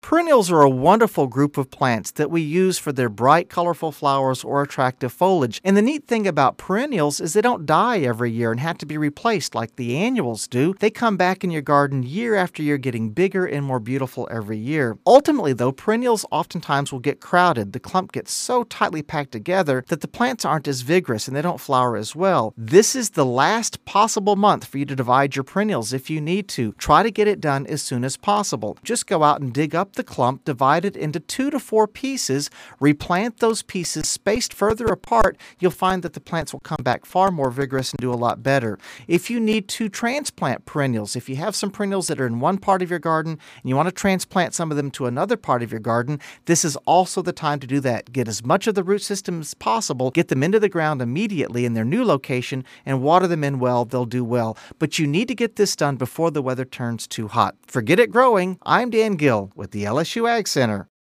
Perennials are a wonderful group of plants that we use for their bright, colorful flowers or attractive foliage. And the neat thing about perennials is they don't die every year and have to be replaced like the annuals do. They come back in your garden year after year, getting bigger and more beautiful every year. Ultimately, though, perennials oftentimes will get crowded. The clump gets so tightly packed together that the plants aren't as vigorous and they don't flower as well. This is the last possible month for you to divide your perennials if you need to. Try to get it done as soon as possible. Just go out and dig up the clump, divide it into 2 to 4 pieces, replant those pieces spaced further apart. You'll find that the plants will come back far more vigorous and do a lot better. If you need to transplant perennials, if you have some perennials that are in one part of your garden and you want to transplant some of them to another part of your garden, this is also the time to do that. Get as much of the root system as possible, get them into the ground immediately in their new location, and water them in well. They'll do well. But you need to get this done before the weather turns too hot. Forget it growing. I'm Dan Gill with the LSU Ag Center.